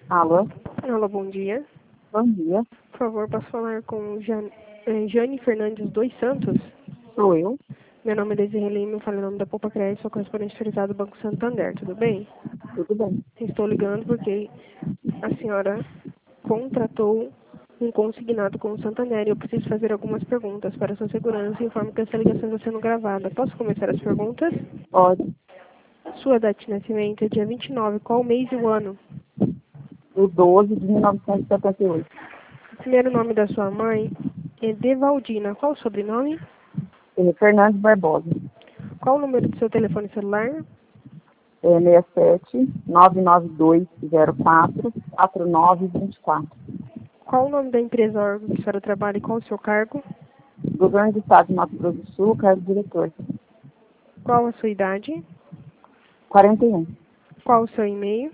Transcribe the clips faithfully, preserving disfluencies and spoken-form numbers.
Alô, Alô, bom dia. bom dia. Por favor, posso falar com Jan... eh, Jane Fernandes dos Santos? Sou eu. Meu nome é Desirê Lima, eu falo em nome da Poupa Crédito, sou correspondente autorizado do Banco Santander, tudo bem? Tudo bem? Estou ligando porque a senhora contratou um consignado com o Santander e eu preciso fazer algumas perguntas para sua segurança e informo que essa ligação está sendo gravada. Posso começar as perguntas? Pode. Sua data de nascimento é dia vinte e nove, qual o mês e o ano? O doze de mil novecentos e setenta e oito. O primeiro nome da sua mãe é Devaldina, qual o sobrenome? É Fernandes Barbosa. Qual o número do seu telefone celular? É seis sete nove nove dois zero quatro quatro nove dois quatro. Qual o nome da empresa ou órgão que a senhora trabalha e qual o seu cargo? Governo do Estado de Mato Grosso do Sul, cargo de diretor. Qual a sua idade? quarenta e um. Qual o seu e-mail?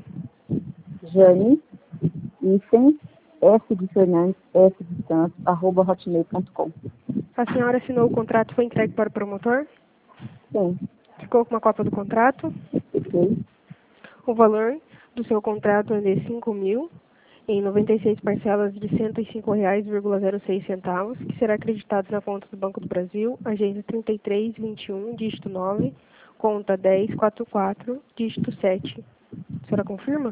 Jane, Ifen, S de Fernandes, S de Santos, arroba hotmail ponto com. A senhora assinou o contrato e foi entregue para o promotor? Sim, Ficou com uma cópia do contrato? fiquei. O valor do seu contrato é de cinco mil em noventa e seis parcelas de cento e cinco reais e zero seis centavos, que será acreditado na conta do Banco do Brasil, agência trinta e três vinte e um, dígito nove, conta dez quarenta e quatro, dígito sete. A senhora confirma?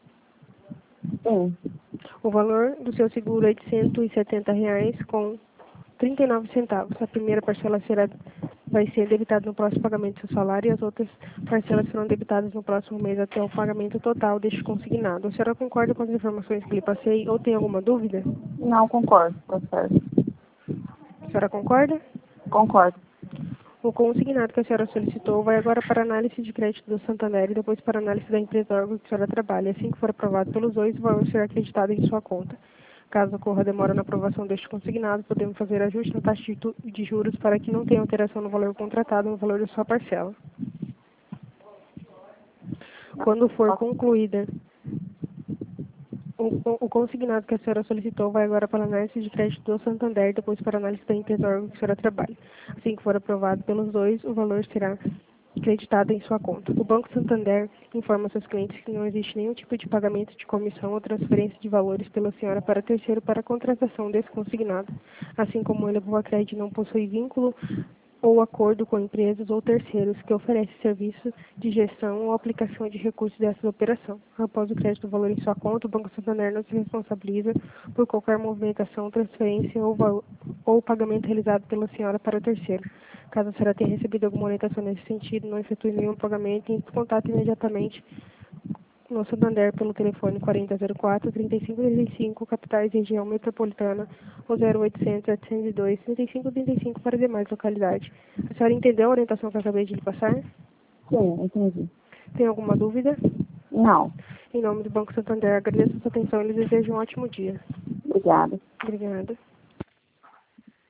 Sim, O valor do seu seguro é de cento e setenta reais com trinta e nove centavos. A primeira parcela será, vai ser debitada no próximo pagamento do seu salário e as outras parcelas serão debitadas no próximo mês até o pagamento total deste consignado. A senhora concorda com as informações que lhe passei ou tem alguma dúvida? não concordo, tá certo. A senhora concorda? Concordo. O consignado que a senhora solicitou vai agora para análise de crédito do Santander e depois para análise da empresa órgão que a senhora trabalha. Assim que for aprovado pelos dois, o valor será acreditado em sua conta. Caso ocorra demora na aprovação deste consignado, podemos fazer ajuste na taxa de, tu- de juros para que não tenha alteração no valor contratado no valor da sua parcela. Quando for concluída O, o- o consignado que a senhora solicitou vai agora para a análise de crédito do Santander, depois para a análise da empresa órgão que a senhora trabalha. Assim que for aprovado pelos dois, o valor será acreditado em sua conta. O Banco Santander informa seus clientes que não existe nenhum tipo de pagamento de comissão ou transferência de valores pela senhora para terceiro para a contratação desse consignado. Assim como ele, a Boa Crédito não possui vínculo ou acordo com empresas ou terceiros que oferecem serviço de gestão ou aplicação de recursos dessa operação. Após o crédito do valor em sua conta, o Banco Santander não se responsabiliza por qualquer movimentação, transferência ou, val- ou pagamento realizado pela senhora para terceiro. Caso a senhora tenha recebido alguma orientação nesse sentido, não efetue nenhum pagamento e contate imediatamente no Santander pelo telefone quarenta zero quatro, trinta e cinco trinta e cinco, capitais região metropolitana, ou zero oitocentos, setecentos e dois, trinta e cinco trinta e cinco para demais localidades. A senhora entendeu a orientação que eu acabei de lhe passar? Sim, entendi. Tem alguma dúvida? Não, Em nome do Banco Santander, agradeço a sua atenção e lhes desejo um ótimo dia. obrigada. Obrigada.